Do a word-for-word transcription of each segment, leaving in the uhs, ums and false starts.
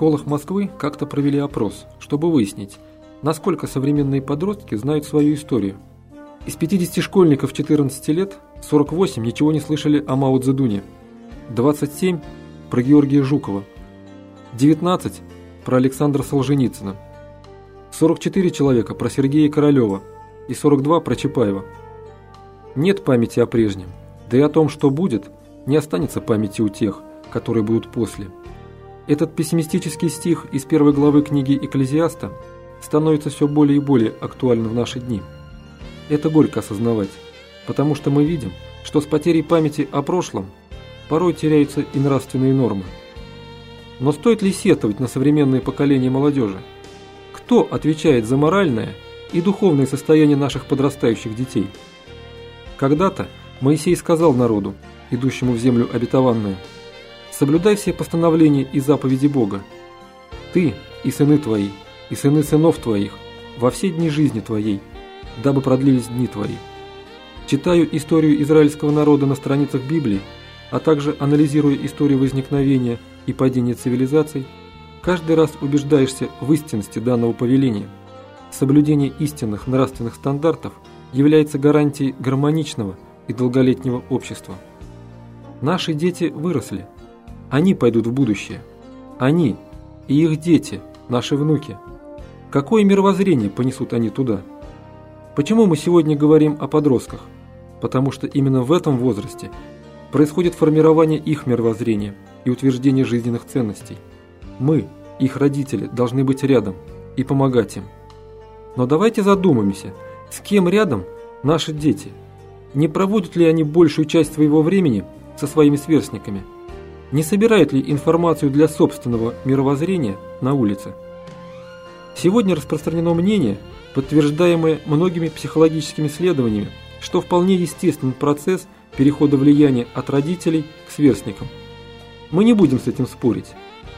школах Москвы как-то провели опрос, чтобы выяснить, насколько современные подростки знают свою историю. Из пятидесяти школьников четырнадцати лет сорок восемь ничего не слышали о Мао Цзэдуне, двадцать семь – про Георгия Жукова, девятнадцать – про Александра Солженицына, сорок четыре человека про Сергея Королева и сорок два про Чапаева. Нет памяти о прежнем, да и о том, что будет, не останется памяти у тех, которые будут после. Этот пессимистический стих из первой главы книги Экклезиаста становится все более и более актуальным в наши дни. Это горько осознавать, потому что мы видим, что с потерей памяти о прошлом порой теряются и нравственные нормы. Но стоит ли сетовать на современное поколение молодежи? Кто отвечает за моральное и духовное состояние наших подрастающих детей? Когда-то Моисей сказал народу, идущему в землю обетованную: «Соблюдай все постановления и заповеди Бога. Ты и сыны твои, и сыны сынов твоих во все дни жизни твоей, дабы продлились дни твои». Читаю историю израильского народа на страницах Библии, а также анализируя историю возникновения и падения цивилизаций, каждый раз убеждаешься в истинности данного повеления. Соблюдение истинных нравственных стандартов является гарантией гармоничного и долголетнего общества. Наши дети выросли. Они пойдут в будущее. Они и их дети, наши внуки. Какое мировоззрение понесут они туда? Почему мы сегодня говорим о подростках? Потому что именно в этом возрасте происходит формирование их мировоззрения и утверждение жизненных ценностей. Мы, их родители, должны быть рядом и помогать им. Но давайте задумаемся, с кем рядом наши дети? Не проводят ли они большую часть своего времени со своими сверстниками? Не собирают ли информацию для собственного мировоззрения на улице? Сегодня распространено мнение, подтверждаемое многими психологическими исследованиями, что вполне естественный процесс перехода влияния от родителей к сверстникам. Мы не будем с этим спорить.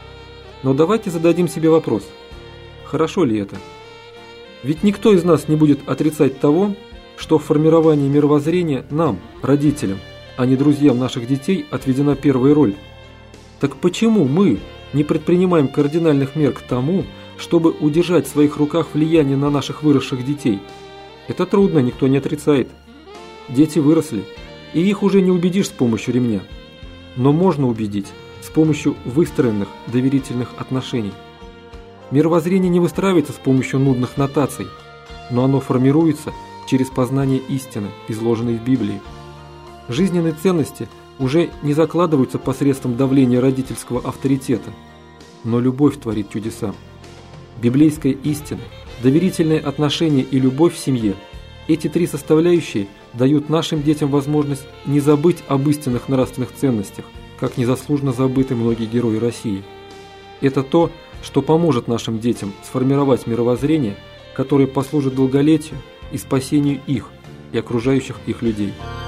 Но давайте зададим себе вопрос: хорошо ли это? Ведь никто из нас не будет отрицать того, что в формировании мировоззрения нам, родителям, а не друзьям наших детей, отведена первая роль. Так почему мы не предпринимаем кардинальных мер к тому, чтобы удержать в своих руках влияние на наших выросших детей? Это трудно, никто не отрицает. Дети выросли, и их уже не убедишь с помощью ремня. Но можно убедить с помощью выстроенных доверительных отношений. Мировоззрение не выстраивается с помощью нудных нотаций, но оно формируется через познание истины, изложенной в Библии. Жизненные ценности уже не закладываются посредством давления родительского авторитета, но любовь творит чудеса. Библейская истина, доверительные отношения и любовь в семье – эти три составляющие дают нашим детям возможность не забыть об истинных нравственных ценностях, как незаслуженно забыты многие герои России. Это то, что поможет нашим детям сформировать мировоззрение, которое послужит долголетию и спасению их и окружающих их людей.